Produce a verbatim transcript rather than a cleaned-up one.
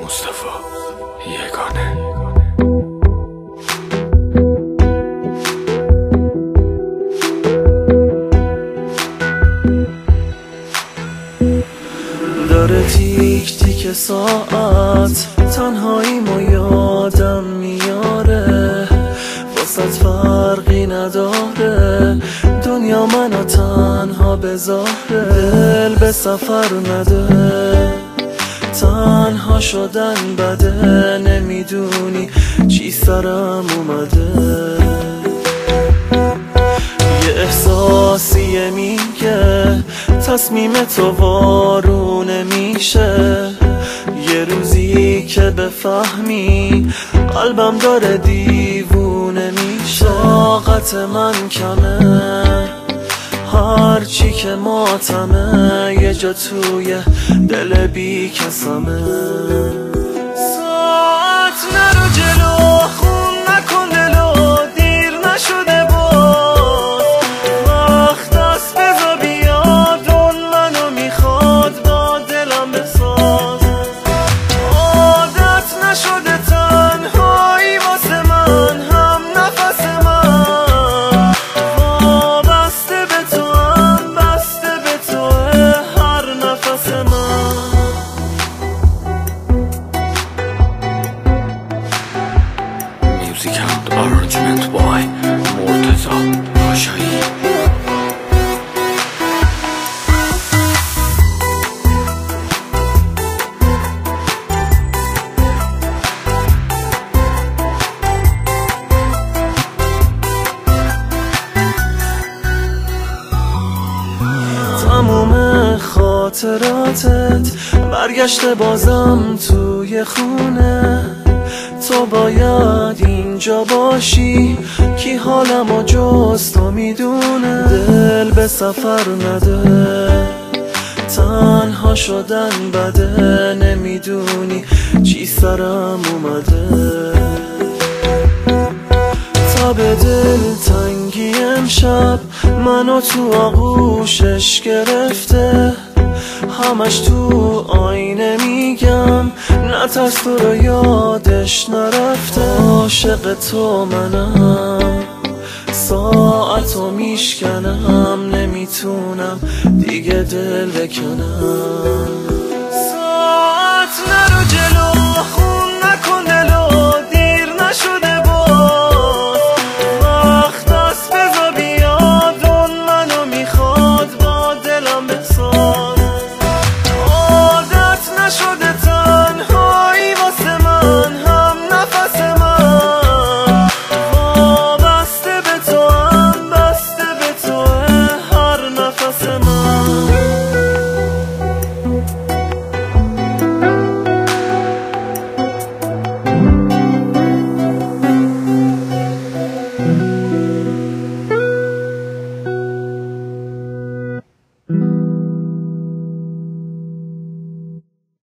مصطفی یگانه. داره تیک تیک ساعت، تنهاییمو یادم میاره، واسط فرقی نداره، دنیا منو تنها بذاره. دل به سفر نده، تنها شدن بده، نمیدونی چی سرم اومده. یه احساسیه میگه تصمیم تو وارونه میشه، یه روزی که بفهمی قلبم داره دیوونه میشه. طاقت من کمه، هرچی که ماتمه، یه جا توی دل بی کسمه. ساعت نرو جلو، خون نکن دلو، دیر نشده باز، وقت است بزا بیاد، اون منو میخواد با دلم بساز. عادت نشده تنهایی واسه من، هم نفس من وابسته به تو، هم بسته به توه هر نفس من. Music and arrangement by مرتضی پاشایی. تموم خاطراتت برگشته بازم توی خونه، تو باید اینجا باشی، کی حالمو جز تو میدونه. دل به سفر نده، تنها شدن بده، نمیدونی چی سرم اومده. تا به دل تنگی امشب منو تو آغوشش گرفته، همش تو آینه میگم نترس تو رو یادش نرفته. عاشق تو منم، ساعتو میشکنم، نمیتونم دیگه دل بکنم. ساعت نرو جلو،